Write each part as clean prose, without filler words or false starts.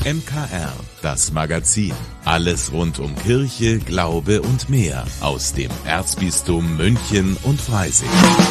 MKR, das Magazin. Alles rund um Kirche, Glaube und mehr aus dem Erzbistum München und Freising.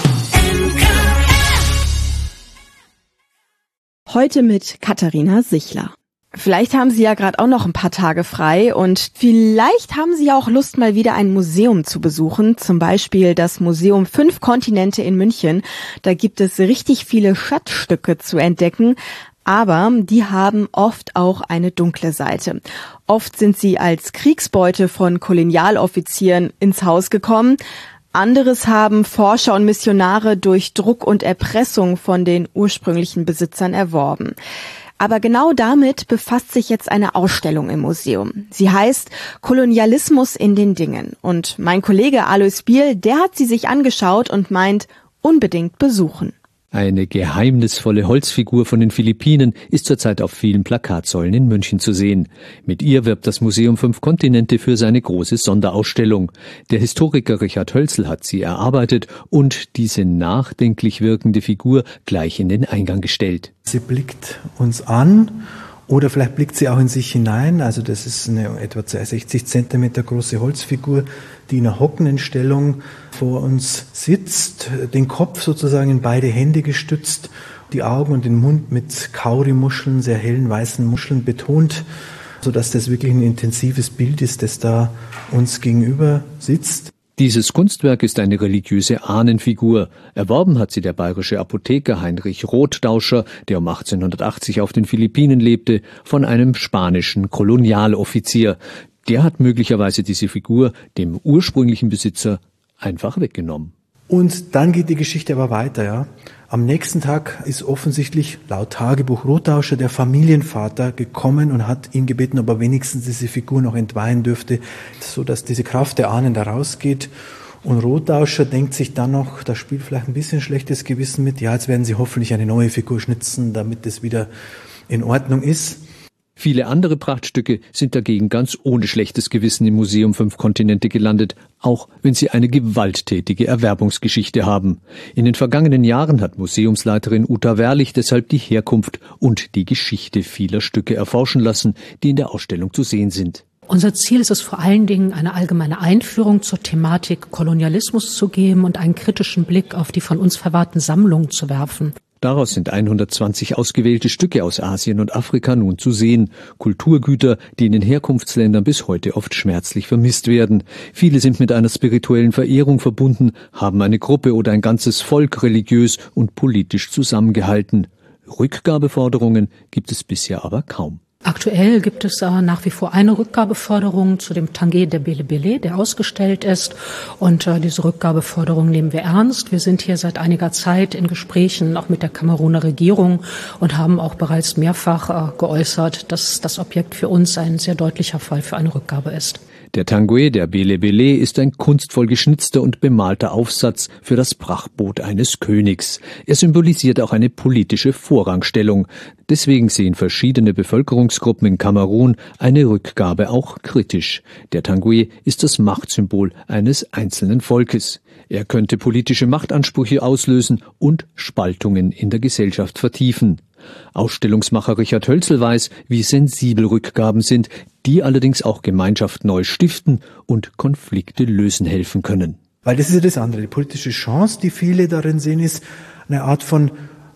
Heute mit Katharina Sichler. Vielleicht haben Sie ja gerade auch noch ein paar Tage frei und vielleicht haben Sie ja auch Lust, mal wieder ein Museum zu besuchen, zum Beispiel das Museum 5 Kontinente in München. Da gibt es richtig viele Schatzstücke zu entdecken, aber die haben oft auch eine dunkle Seite. Oft sind sie als Kriegsbeute von Kolonialoffizieren ins Haus gekommen. Anderes haben Forscher und Missionare durch Druck und Erpressung von den ursprünglichen Besitzern erworben. Aber genau damit befasst sich jetzt eine Ausstellung im Museum. Sie heißt Kolonialismus in den Dingen. Und mein Kollege Alois Biel, der hat sie sich angeschaut und meint, unbedingt besuchen. Eine geheimnisvolle Holzfigur von den Philippinen ist zurzeit auf vielen Plakatsäulen in München zu sehen. Mit ihr wirbt das Museum 5 Kontinente für seine große Sonderausstellung. Der Historiker Richard Hölzel hat sie erarbeitet und diese nachdenklich wirkende Figur gleich in den Eingang gestellt. Sie blickt uns an oder vielleicht blickt sie auch in sich hinein. Also das ist eine etwa 60 Zentimeter große Holzfigur, die in einer hockenden Stellung vor uns sitzt, den Kopf sozusagen in beide Hände gestützt, die Augen und den Mund mit Kaurimuscheln, sehr hellen weißen Muscheln betont, sodass das wirklich ein intensives Bild ist, das da uns gegenüber sitzt. Dieses Kunstwerk ist eine religiöse Ahnenfigur. Erworben hat sie der bayerische Apotheker Heinrich Rothdauscher, der um 1880 auf den Philippinen lebte, von einem spanischen Kolonialoffizier. Der hat möglicherweise diese Figur dem ursprünglichen Besitzer einfach weggenommen. Und dann geht die Geschichte aber weiter, ja. Am nächsten Tag ist offensichtlich, laut Tagebuch Rothdauscher, der Familienvater gekommen und hat ihn gebeten, ob er wenigstens diese Figur noch entweihen dürfte, so dass diese Kraft der Ahnen da rausgeht. Und Rothdauscher denkt sich dann noch, da spielt vielleicht ein bisschen schlechtes Gewissen mit, ja, jetzt werden sie hoffentlich eine neue Figur schnitzen, damit es wieder in Ordnung ist. Viele andere Prachtstücke sind dagegen ganz ohne schlechtes Gewissen im Museum 5 Kontinente gelandet, auch wenn sie eine gewalttätige Erwerbungsgeschichte haben. In den vergangenen Jahren hat Museumsleiterin Uta Werlich deshalb die Herkunft und die Geschichte vieler Stücke erforschen lassen, die in der Ausstellung zu sehen sind. Unser Ziel ist es vor allen Dingen, eine allgemeine Einführung zur Thematik Kolonialismus zu geben und einen kritischen Blick auf die von uns verwahrten Sammlungen zu werfen. Daraus sind 120 ausgewählte Stücke aus Asien und Afrika nun zu sehen. Kulturgüter, die in den Herkunftsländern bis heute oft schmerzlich vermisst werden. Viele sind mit einer spirituellen Verehrung verbunden, haben eine Gruppe oder ein ganzes Volk religiös und politisch zusammengehalten. Rückgabeforderungen gibt es bisher aber kaum. Aktuell gibt es nach wie vor eine Rückgabeforderung zu dem Tanguay der Bele Bele, der ausgestellt ist. Und diese Rückgabeforderung nehmen wir ernst. Wir sind hier seit einiger Zeit in Gesprächen auch mit der Kameruner Regierung und haben auch bereits mehrfach geäußert, dass das Objekt für uns ein sehr deutlicher Fall für eine Rückgabe ist. Der Tanguay der Bele Bele ist ein kunstvoll geschnitzter und bemalter Aufsatz für das Prachtboot eines Königs. Er symbolisiert auch eine politische Vorrangstellung. Deswegen sehen verschiedene Bevölkerungsgruppen in Kamerun eine Rückgabe auch kritisch. Der Tanguay ist das Machtsymbol eines einzelnen Volkes. Er könnte politische Machtansprüche auslösen und Spaltungen in der Gesellschaft vertiefen. Ausstellungsmacher Richard Hölzel weiß, wie sensibel Rückgaben sind, die allerdings auch Gemeinschaft neu stiften und Konflikte lösen helfen können. Weil das ist ja das andere. Die politische Chance, die viele darin sehen, ist eine Art von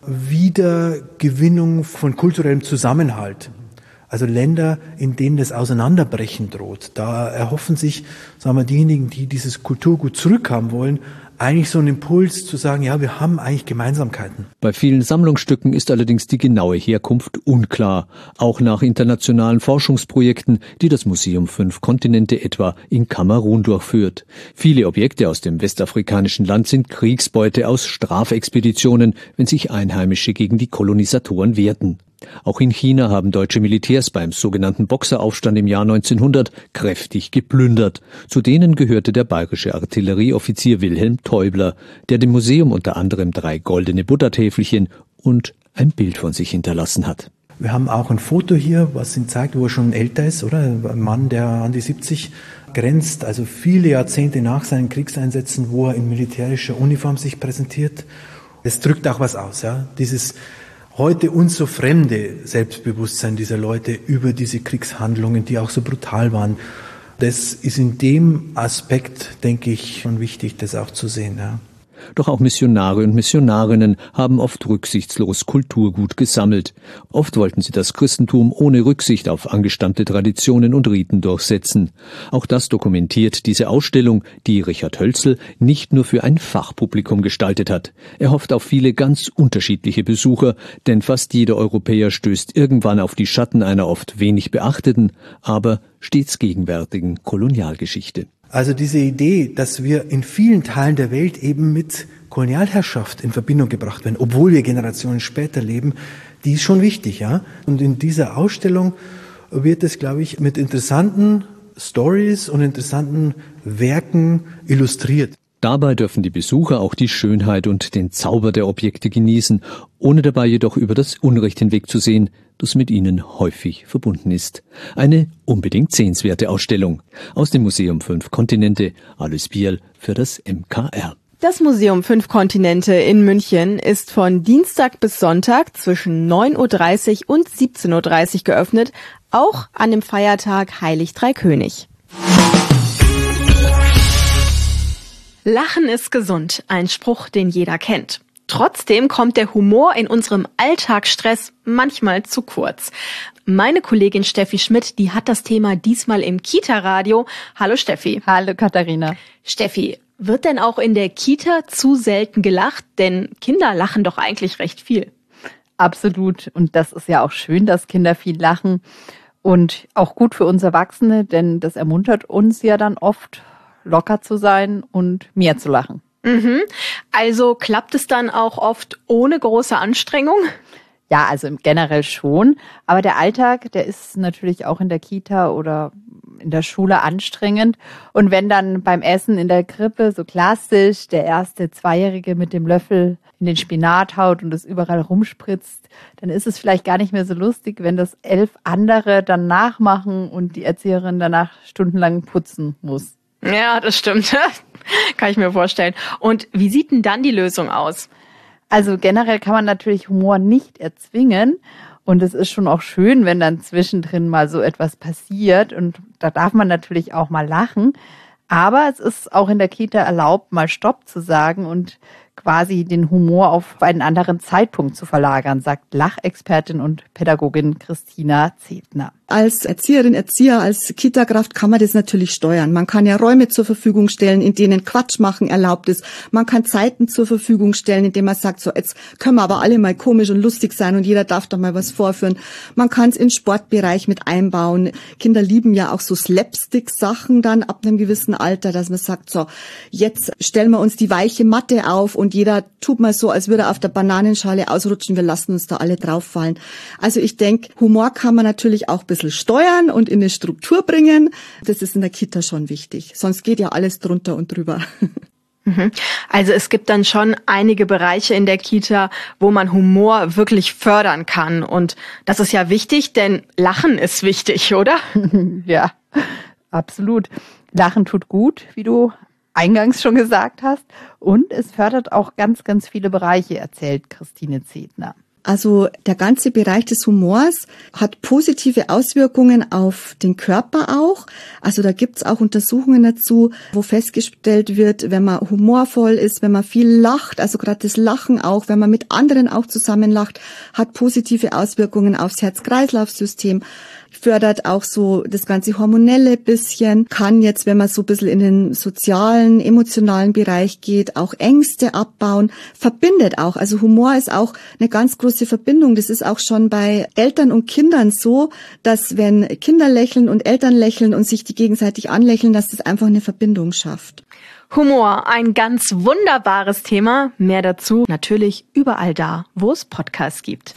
Wiedergewinnung von kulturellem Zusammenhalt. Also Länder, in denen das Auseinanderbrechen droht. Da erhoffen sich, sagen wir, diejenigen, die dieses Kulturgut zurückhaben wollen, eigentlich so einen Impuls zu sagen, ja, wir haben eigentlich Gemeinsamkeiten. Bei vielen Sammlungsstücken ist allerdings die genaue Herkunft unklar. Auch nach internationalen Forschungsprojekten, die das Museum 5 Kontinente etwa in Kamerun durchführt. Viele Objekte aus dem westafrikanischen Land sind Kriegsbeute aus Strafexpeditionen, wenn sich Einheimische gegen die Kolonisatoren wehrten. Auch in China haben deutsche Militärs beim sogenannten Boxeraufstand im Jahr 1900 kräftig geplündert. Zu denen gehörte der bayerische Artillerieoffizier Wilhelm Teubler, der dem Museum unter anderem 3 goldene Buddha-Täfelchen und ein Bild von sich hinterlassen hat. Wir haben auch ein Foto hier, was ihn zeigt, wo er schon älter ist, oder? Ein Mann, der an die 70 grenzt, also viele Jahrzehnte nach seinen Kriegseinsätzen, wo er in militärischer Uniform sich präsentiert. Es drückt auch was aus, ja. Dieses heute uns so fremde Selbstbewusstsein dieser Leute über diese Kriegshandlungen, die auch so brutal waren. Das ist in dem Aspekt, denke ich, schon wichtig, das auch zu sehen. Ja. Doch auch Missionare und Missionarinnen haben oft rücksichtslos Kulturgut gesammelt. Oft wollten sie das Christentum ohne Rücksicht auf angestammte Traditionen und Riten durchsetzen. Auch das dokumentiert diese Ausstellung, die Richard Hölzel nicht nur für ein Fachpublikum gestaltet hat. Er hofft auf viele ganz unterschiedliche Besucher, denn fast jeder Europäer stößt irgendwann auf die Schatten einer oft wenig beachteten, aber stets gegenwärtigen Kolonialgeschichte. Also diese Idee, dass wir in vielen Teilen der Welt eben mit Kolonialherrschaft in Verbindung gebracht werden, obwohl wir Generationen später leben, die ist schon wichtig, ja. Und in dieser Ausstellung wird es, glaube ich, mit interessanten Stories und interessanten Werken illustriert. Dabei dürfen die Besucher auch die Schönheit und den Zauber der Objekte genießen, ohne dabei jedoch über das Unrecht hinwegzusehen, das mit ihnen häufig verbunden ist. Eine unbedingt sehenswerte Ausstellung. Aus dem Museum 5 Kontinente, Alice Bierl für das MKR. Das Museum 5 Kontinente in München ist von Dienstag bis Sonntag zwischen 9.30 Uhr und 17.30 Uhr geöffnet, auch an dem Feiertag Heilig Drei König. Lachen ist gesund, ein Spruch, den jeder kennt. Trotzdem kommt der Humor in unserem Alltagsstress manchmal zu kurz. Meine Kollegin Steffi Schmidt, die hat das Thema diesmal im Kita-Radio. Hallo Steffi. Hallo Katharina. Steffi, wird denn auch in der Kita zu selten gelacht? Denn Kinder lachen doch eigentlich recht viel. Absolut. Und das ist ja auch schön, dass Kinder viel lachen. Und auch gut für uns Erwachsene, denn das ermuntert uns ja dann oft, locker zu sein und mehr zu lachen. Mhm. Also klappt es dann auch oft ohne große Anstrengung? Ja, also generell schon. Aber der Alltag, der ist natürlich auch in der Kita oder in der Schule anstrengend. Und wenn dann beim Essen in der Krippe so klassisch der erste Zweijährige mit dem Löffel in den Spinat haut und es überall rumspritzt, dann ist es vielleicht gar nicht mehr so lustig, wenn das 11 andere dann nachmachen und die Erzieherin danach stundenlang putzen muss. Ja, das stimmt. Kann ich mir vorstellen. Und wie sieht denn dann die Lösung aus? Also generell kann man natürlich Humor nicht erzwingen. Und es ist schon auch schön, wenn dann zwischendrin mal so etwas passiert. Und da darf man natürlich auch mal lachen. Aber es ist auch in der Kita erlaubt, mal Stopp zu sagen und quasi den Humor auf einen anderen Zeitpunkt zu verlagern, sagt Lachexpertin und Pädagogin Christina Zedner. Als Erzieherin, Erzieher, als Kita-Kraft kann man das natürlich steuern. Man kann ja Räume zur Verfügung stellen, in denen Quatsch machen erlaubt ist. Man kann Zeiten zur Verfügung stellen, indem man sagt, so jetzt können wir aber alle mal komisch und lustig sein und jeder darf da mal was vorführen. Man kann es in den Sportbereich mit einbauen. Kinder lieben ja auch so Slapstick-Sachen dann ab einem gewissen Alter, dass man sagt, so jetzt stellen wir uns die weiche Matte auf und jeder tut mal so, als würde er auf der Bananenschale ausrutschen. Wir lassen uns da alle drauf fallen. Also ich denke, Humor kann man natürlich auch ein bisschen steuern und in eine Struktur bringen. Das ist in der Kita schon wichtig. Sonst geht ja alles drunter und drüber. Also es gibt dann schon einige Bereiche in der Kita, wo man Humor wirklich fördern kann. Und das ist ja wichtig, denn Lachen ist wichtig, oder? Ja, absolut. Lachen tut gut, wie du eingangs schon gesagt hast. Und es fördert auch ganz, ganz viele Bereiche, erzählt Christine Zedner. Also der ganze Bereich des Humors hat positive Auswirkungen auf den Körper auch. Also da gibt's auch Untersuchungen dazu, wo festgestellt wird, wenn man humorvoll ist, wenn man viel lacht, also gerade das Lachen auch, wenn man mit anderen auch zusammen lacht, hat positive Auswirkungen aufs Herz-Kreislauf-System. Fördert auch so das ganze Hormonelle bisschen, kann jetzt, wenn man so ein bisschen in den sozialen, emotionalen Bereich geht, auch Ängste abbauen, verbindet auch. Also Humor ist auch eine ganz große Verbindung. Das ist auch schon bei Eltern und Kindern so, dass wenn Kinder lächeln und Eltern lächeln und sich die gegenseitig anlächeln, dass das einfach eine Verbindung schafft. Humor, ein ganz wunderbares Thema. Mehr dazu natürlich überall da, wo es Podcasts gibt.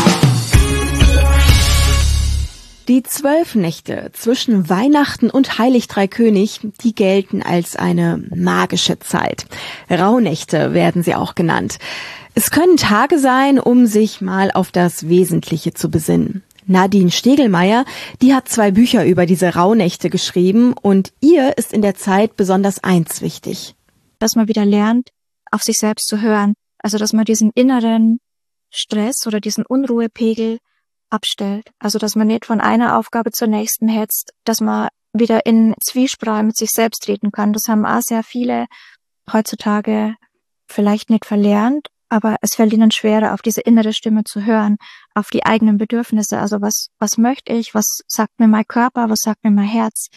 Die 12 Nächte zwischen Weihnachten und Heilig Drei König, die gelten als eine magische Zeit. Rauhnächte werden sie auch genannt. Es können Tage sein, um sich mal auf das Wesentliche zu besinnen. Nadine Stegelmeier, die hat 2 Bücher über diese Rauhnächte geschrieben und ihr ist in der Zeit besonders eins wichtig. Dass man wieder lernt, auf sich selbst zu hören. Also dass man diesen inneren Stress oder diesen Unruhepegel abstellt. Also dass man nicht von einer Aufgabe zur nächsten hetzt, dass man wieder in Zwiesprache mit sich selbst treten kann. Das haben auch sehr viele heutzutage vielleicht nicht verlernt, aber es fällt ihnen schwerer, auf diese innere Stimme zu hören, auf die eigenen Bedürfnisse. Also was möchte ich, was sagt mir mein Körper, was sagt mir mein Herz?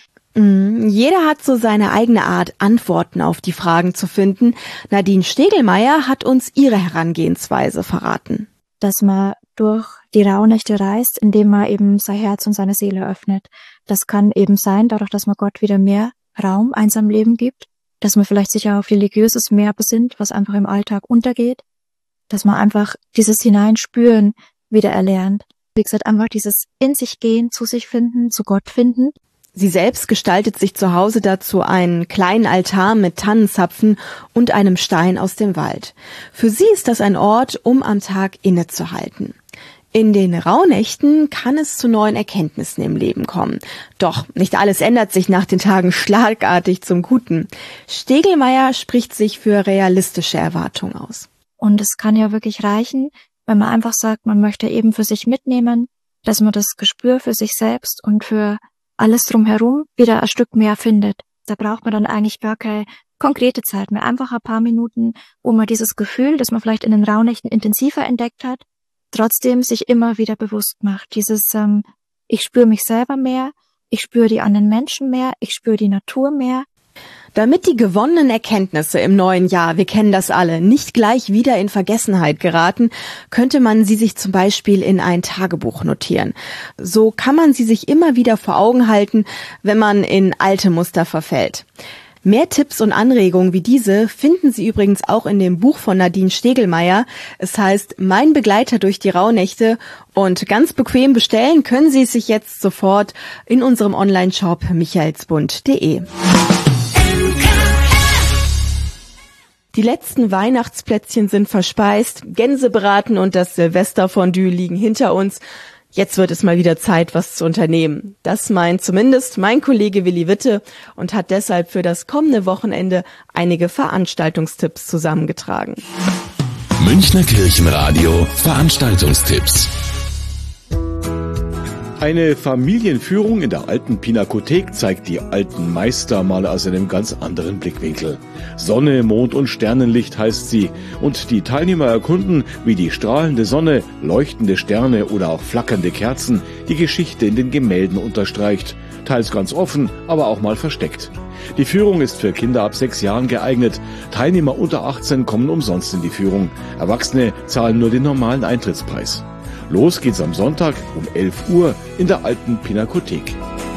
Jeder hat so seine eigene Art, Antworten auf die Fragen zu finden. Nadine Stegelmeier hat uns ihre Herangehensweise verraten. Dass man durch die Rauhnächte reist, indem man eben sein Herz und seine Seele öffnet. Das kann eben sein, dadurch, dass man Gott wieder mehr Raum in seinem Leben gibt, dass man vielleicht sich auf Religiöses mehr besinnt, was einfach im Alltag untergeht, dass man einfach dieses Hineinspüren wieder erlernt. Wie gesagt, einfach dieses in sich gehen, zu sich finden, zu Gott finden. Sie selbst gestaltet sich zu Hause dazu einen kleinen Altar mit Tannenzapfen und einem Stein aus dem Wald. Für sie ist das ein Ort, um am Tag innezuhalten. In den Rauhnächten kann es zu neuen Erkenntnissen im Leben kommen. Doch nicht alles ändert sich nach den Tagen schlagartig zum Guten. Stegelmeier spricht sich für realistische Erwartungen aus. Und es kann ja wirklich reichen, wenn man einfach sagt, man möchte eben für sich mitnehmen, dass man das Gespür für sich selbst und für alles drumherum wieder ein Stück mehr findet. Da braucht man dann eigentlich gar keine konkrete Zeit mehr. Einfach ein paar Minuten, wo man dieses Gefühl, das man vielleicht in den Rauhnächten intensiver entdeckt hat, trotzdem sich immer wieder bewusst macht. Dieses, ich spüre mich selber mehr, ich spüre die anderen Menschen mehr, ich spüre die Natur mehr. Damit die gewonnenen Erkenntnisse im neuen Jahr, wir kennen das alle, nicht gleich wieder in Vergessenheit geraten, könnte man sie sich zum Beispiel in ein Tagebuch notieren. So kann man sie sich immer wieder vor Augen halten, wenn man in alte Muster verfällt. Mehr Tipps und Anregungen wie diese finden Sie übrigens auch in dem Buch von Nadine Stegelmeier. Es heißt Mein Begleiter durch die Rauhnächte und ganz bequem bestellen können Sie es sich jetzt sofort in unserem Online-Shop michaelsbund.de. Die letzten Weihnachtsplätzchen sind verspeist, Gänsebraten und das Silvesterfondue liegen hinter uns. Jetzt wird es mal wieder Zeit, was zu unternehmen. Das meint zumindest mein Kollege Willi Witte und hat deshalb für das kommende Wochenende einige Veranstaltungstipps zusammengetragen. Münchner Kirchenradio Veranstaltungstipps. Eine Familienführung in der alten Pinakothek zeigt die alten Meister mal aus einem ganz anderen Blickwinkel. Sonne, Mond und Sternenlicht heißt sie und die Teilnehmer erkunden, wie die strahlende Sonne, leuchtende Sterne oder auch flackernde Kerzen die Geschichte in den Gemälden unterstreicht. Teils ganz offen, aber auch mal versteckt. Die Führung ist für Kinder ab 6 Jahren geeignet. Teilnehmer unter 18 kommen umsonst in die Führung. Erwachsene zahlen nur den normalen Eintrittspreis. Los geht's am Sonntag um 11 Uhr in der alten Pinakothek.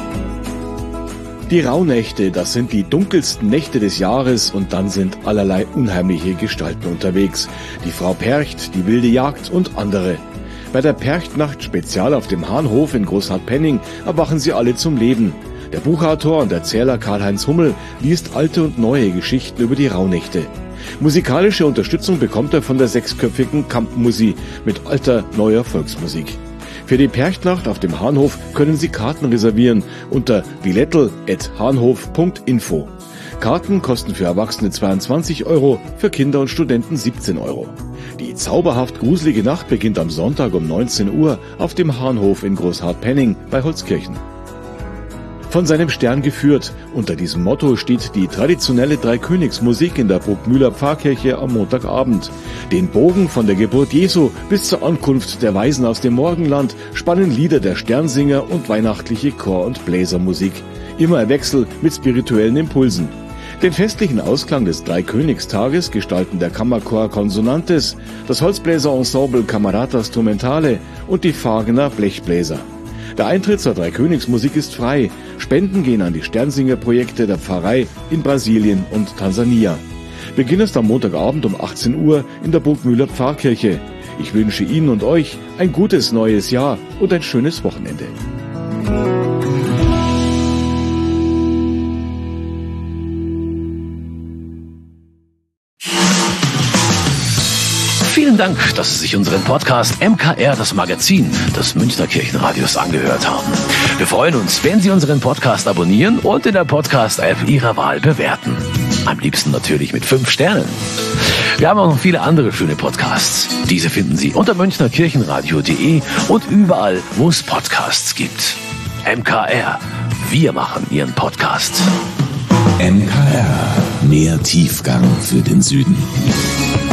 Die Rauhnächte, das sind die dunkelsten Nächte des Jahres und dann sind allerlei unheimliche Gestalten unterwegs. Die Frau Percht, die wilde Jagd und andere. Bei der Perchtnacht Spezial auf dem Hahnhof in Großhartpenning erwachen sie alle zum Leben. Der Buchautor und Erzähler Karl-Heinz Hummel liest alte und neue Geschichten über die Rauhnächte. Musikalische Unterstützung bekommt er von der 6-köpfigen Kampmusi mit alter, neuer Volksmusik. Für die Perchtnacht auf dem Hahnhof können Sie Karten reservieren unter bilettel@hahnhof.info. Karten kosten für Erwachsene 22 €, für Kinder und Studenten 17 €. Die zauberhaft gruselige Nacht beginnt am Sonntag um 19 Uhr auf dem Hahnhof in Großhartpenning bei Holzkirchen. Von seinem Stern geführt. Unter diesem Motto steht die traditionelle Dreikönigsmusik in der Burgmühler Pfarrkirche am Montagabend. Den Bogen von der Geburt Jesu bis zur Ankunft der Weisen aus dem Morgenland spannen Lieder der Sternsinger und weihnachtliche Chor- und Bläsermusik. Immer im Wechsel mit spirituellen Impulsen. Den festlichen Ausklang des Dreikönigstages gestalten der Kammerchor Consonantes, das Holzbläserensemble Camaratas Strumentale und die Fagener Blechbläser. Der Eintritt zur Dreikönigsmusik ist frei. Spenden gehen an die Sternsinger-Projekte der Pfarrei in Brasilien und Tansania. Beginn ist am Montagabend um 18 Uhr in der Burgmühler Pfarrkirche. Ich wünsche Ihnen und euch ein gutes neues Jahr und ein schönes Wochenende. Vielen Dank, dass Sie sich unseren Podcast MKR, das Magazin des Münchner Kirchenradios, angehört haben. Wir freuen uns, wenn Sie unseren Podcast abonnieren und in der Podcast-App Ihrer Wahl bewerten. Am liebsten natürlich mit 5 Sternen. Wir haben auch noch viele andere schöne Podcasts. Diese finden Sie unter münchnerkirchenradio.de und überall, wo es Podcasts gibt. MKR. Wir machen Ihren Podcast. MKR. Mehr Tiefgang für den Süden.